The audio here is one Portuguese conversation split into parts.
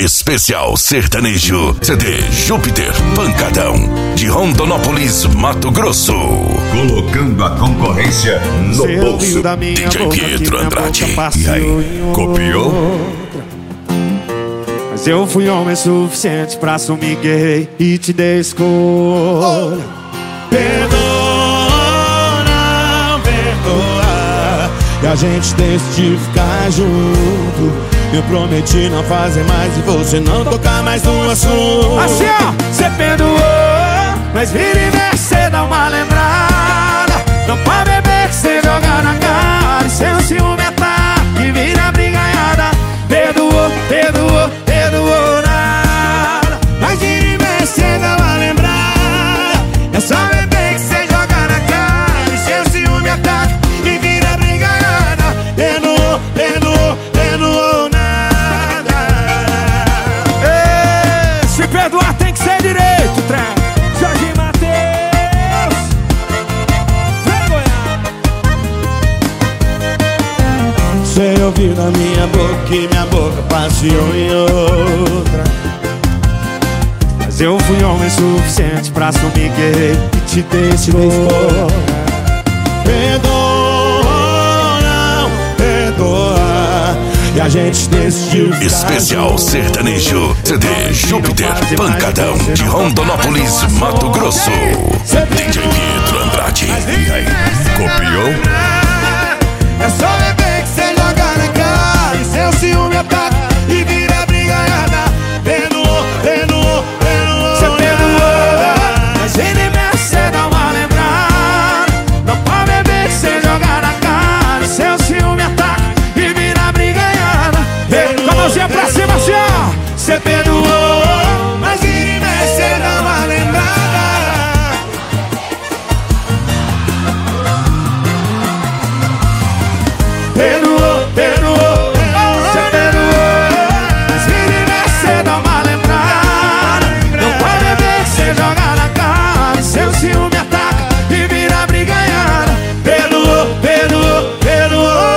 Especial Sertanejo CD Júpiter Pancadão, de Rondonópolis, Mato Grosso. Colocando a concorrência no bolso. DJ Pietro Andrade. E aí, copiou? Mas eu fui homem suficiente pra assumir que errei e te dei escolha. Perdoa, não perdoa, e a gente decidiu ficar junto. Eu prometi não fazer mais e você não tocar mais no assunto. Assim ó, cê perdoou, mas vira e mexe, cê dá uma lembrada. Não pode beber que cê joga na cara, e seu ciúme é ataque e vira brigaiada. Perdoou, perdoou, perdoou nada, mas vira e mexe, cê dá uma lembrada. É só beber que cê joga na cara, e seu ciúme é ataque e vira brigaiada. Perdoou, perdoou, perdoou nada. Se perdoar tem que ser direito, trem. Jorge Mateus, vem Goiás. Você ouviu na minha boca que minha boca passeou em outra. Mas eu fui homem suficiente pra assumir que errei e te dei escolha. Perdoa, não perdoa, e a gente decidiu ficar Especial junto. Sertanejo CD Júpiter Pancadão, de Rondonópolis, Mato Grosso. DJ Pietro Andrade. E aí, copiou? É só beber que cê joga na cara, e seu ciúme ataca e vira brigaiada. Perdoou, perdoou, perdoou. Cê perdoou, mas ele mexe, cê dá uma lembrada. Não pode beber que cê joga na cara, e seu ciúme ataca e vira brigaiada. Com a mãozinha pra cima, assim ó. Cê perdoou, mas ele mexe, cê dá uma lembrada. Perdoou, perdoou, cê perdoou, mas vira e mexe, cê dá uma lembrada. Não pode beber que cê joga na cara, e seu ciúme ataca e vira brigaiada. Perdoou, perdoou, perdoou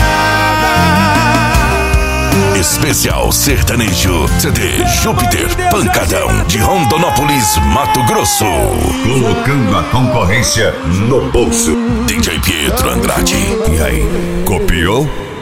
nada. Especial Sertanejo CD Júpiter Pancadão, de Rondonópolis, Mato Grosso. Colocando a concorrência no bolso. DJ Pietro Andrade. E aí, copiou?